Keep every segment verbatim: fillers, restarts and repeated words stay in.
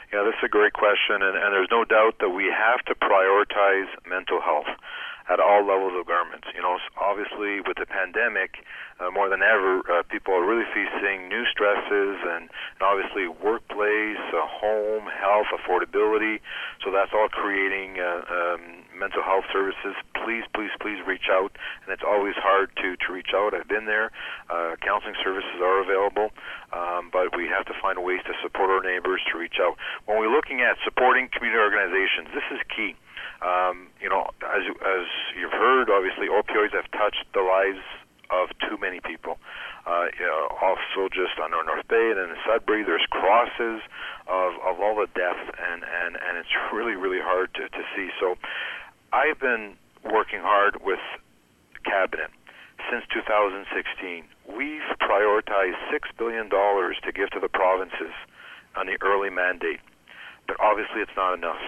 Yeah, this is a great question, and, and there's no doubt that we have to prioritize mental health at all levels of government. You know, obviously with the pandemic, uh, more than ever, uh, people are really facing new stresses, and, and obviously workplace, uh, home, health, affordability. So that's all creating uh, um, mental health services. Please, please, please reach out. And it's always hard to, to reach out. I've been there. Uh, counseling services are available, um, but we have to find ways to support our neighbors to reach out. When we're looking at supporting community organizations, this is key. Um, you know, as as you've heard, obviously opioids have touched the lives of too many people. Uh, you know, also just on our North Bay and in Sudbury, there's crosses of, of all the deaths, and, and, and it's really, really hard to, to see. So I've been working hard with Cabinet since two thousand sixteen. We've prioritized six billion dollars to give to the provinces on the early mandate, but obviously it's not enough.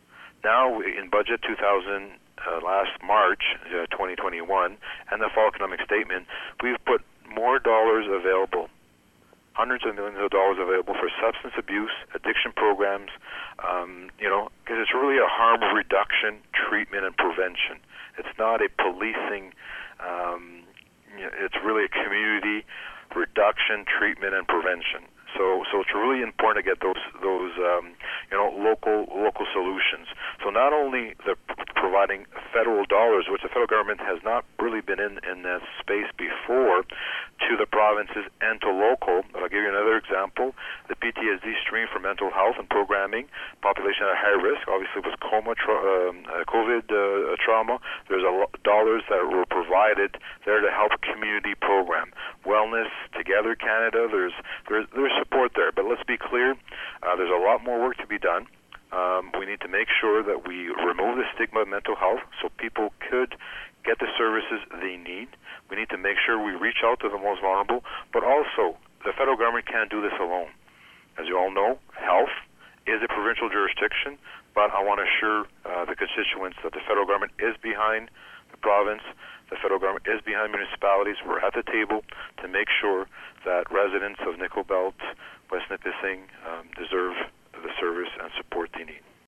Now, in budget two thousand, uh, last March, uh, twenty twenty-one, and the fall economic statement, we've put more dollars available, hundreds of millions of dollars available for substance abuse, addiction programs, um, you know, because it's really a harm reduction, treatment, and prevention. It's not a policing, um, you know, it's really a community reduction, treatment, and prevention. So, so it's really important to get those, those, um, you know, local, local solutions. So not only the providing federal dollars, which the federal government has not really been in in that space before, to the provinces and to local. But I'll give you another example: the P T S D stream for mental health and programming, population at high risk, obviously with coma, tra- um, uh, COVID uh, trauma. There's a lot dollars that were provided there to help community program wellness. Together Canada, there's there's there's support there. But let's be clear, uh, there's a lot more work to be done. Um, we need to make sure that we remove the stigma of mental health so people could get the services they need. We need to make sure we reach out to the most vulnerable, but also the federal government can't do this alone. As you all know, health is a provincial jurisdiction, but I want to assure uh, the constituents that the federal government is behind the province, the federal government is behind municipalities. We're at the table to make sure that residents of Nickel Belt, West Nipissing um, deserve the service and support they need.